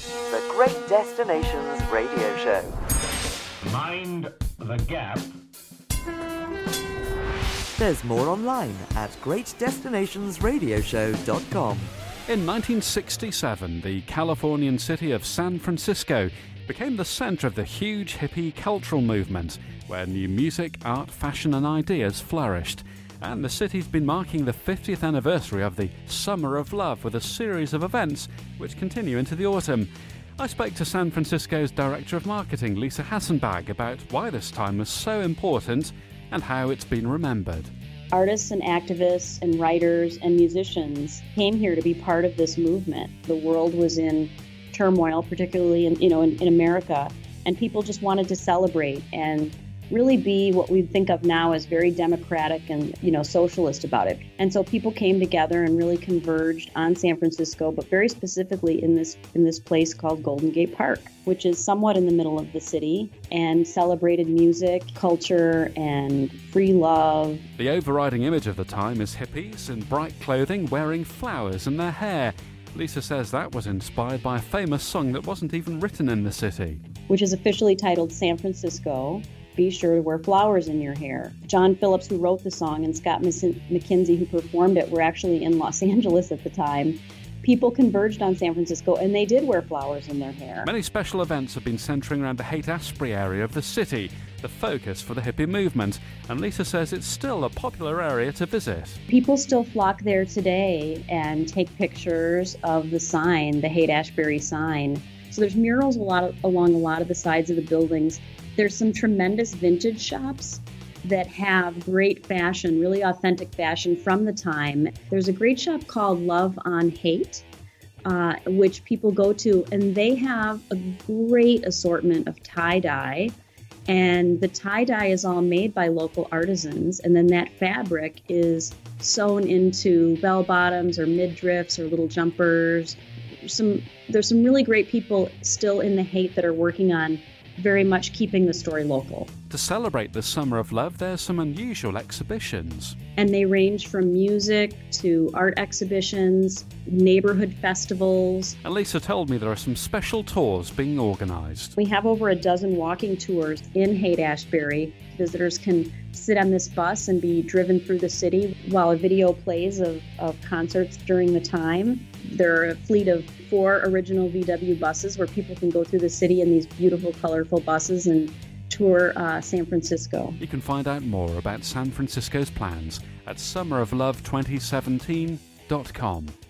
The Great Destinations Radio Show. Mind the gap. There's more online at greatdestinationsradioshow.com. In 1967, the Californian city of San Francisco became the centre of the huge hippie cultural movement, where new music, art, fashion and ideas flourished. And the city's been marking the 50th anniversary of the Summer of Love with a series of events which continue into the autumn. I spoke to San Francisco's Director of Marketing, Lisa Hassenbag, about why this time was so important and how it's been remembered. Artists and activists and writers and musicians came here to be part of this movement. The world was in turmoil, particularly in America, and people just wanted to celebrate and really be what we think of now as very democratic and socialist about it. And so people came together and really converged on San Francisco, but very specifically in this place called Golden Gate Park, which is somewhat in the middle of the city, and celebrated music, culture, and free love. The overriding image of the time is hippies in bright clothing wearing flowers in their hair. Lisa says that was inspired by a famous song that wasn't even written in the city, which is officially titled San Francisco, Be Sure to Wear Flowers in Your Hair. John Phillips, who wrote the song, and Scott McKinsey, who performed it, were actually in Los Angeles at the time. People converged on San Francisco, and they did wear flowers in their hair. Many special events have been centering around the Haight-Ashbury area of the city, the focus for the hippie movement, and Lisa says it's still a popular area to visit. People still flock there today and take pictures of the sign, the Haight-Ashbury sign. So there's murals along a lot of the sides of the buildings. There's some tremendous vintage shops that have great fashion, really authentic fashion from the time. There's a great shop called Love on Haight, which people go to, and they have a great assortment of tie-dye. And the tie-dye is all made by local artisans, and then that fabric is sewn into bell-bottoms or midriffs or little jumpers. There's some really great people still in the Haight that are working on very much keeping the story local. To celebrate the Summer of Love, there's some unusual exhibitions. And they range from music to art exhibitions, neighborhood festivals. And Lisa told me there are some special tours being organised. We have over a dozen walking tours in Haight-Ashbury. Visitors can sit on this bus and be driven through the city while a video plays of concerts during the time. There are a fleet of 4 original VW buses where people can go through the city in these beautiful, colorful buses and tour San Francisco. You can find out more about San Francisco's plans at summeroflove2017.com.